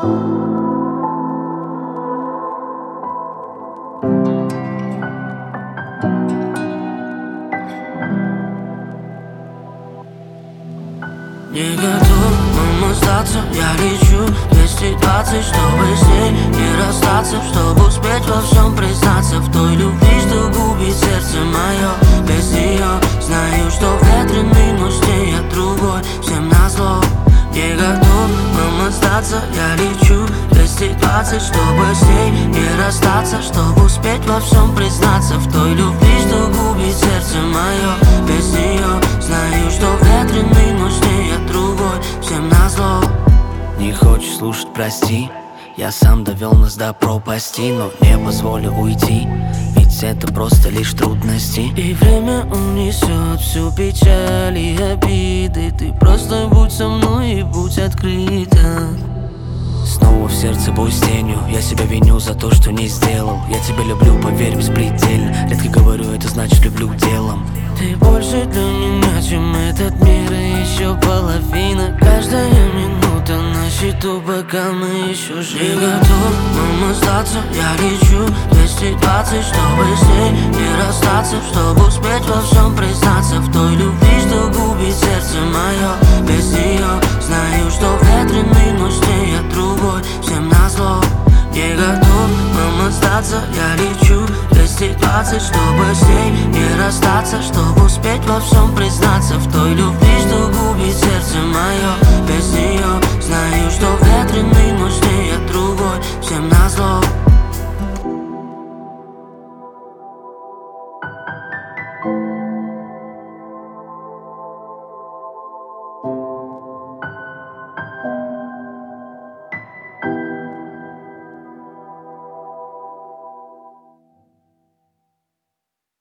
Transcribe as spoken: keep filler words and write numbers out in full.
Не готов, но сдаться, я лечу двести двадцать, чтобы с ней не расстаться, чтобы успеть во всем признаться, в той любви, что губит сердце мое. Без нее знаю, что ветреный, но с ней я другой, всем назло. Не готов, но сдаться, я лечу двести двадцать, чтобы с ней не расстаться, чтобы успеть во всем признаться, в той любви, что губит сердце мое. Без нее знаю, что ветреный, но с ней я другой, всем назло. Не хочешь слушать, прости, я сам довел нас до пропасти, но не позволю уйти, ведь это просто лишь трудности. И время унесет всю печаль и обиды. Ты просто будь со мной и будь открыта. Снова в сердце бой с тенью, я себя виню за то, что не сделал. Я тебя люблю, поверь, беспредельно. Редко говорю, это значит люблю делом. Ты больше для меня, чем этот мир, и еще половина. Каждая минута на счету, пока мы еще живы. Не готов, но сдаться, я лечу двести двадцать, чтобы с ней не расстаться, чтобы успеть во всем признаться, в той любви, что губит сердце мое. Без нее знаю, что ветреный, но с ней я другой, всем назло. Не готов, но сдаться, я лечу двести двадцать, чтобы с ней не расстаться, чтобы успеть во всем признаться, в той любви, что губит сердце мое. Без нее знаю, что ветреный, но с ней я другой, всем назло.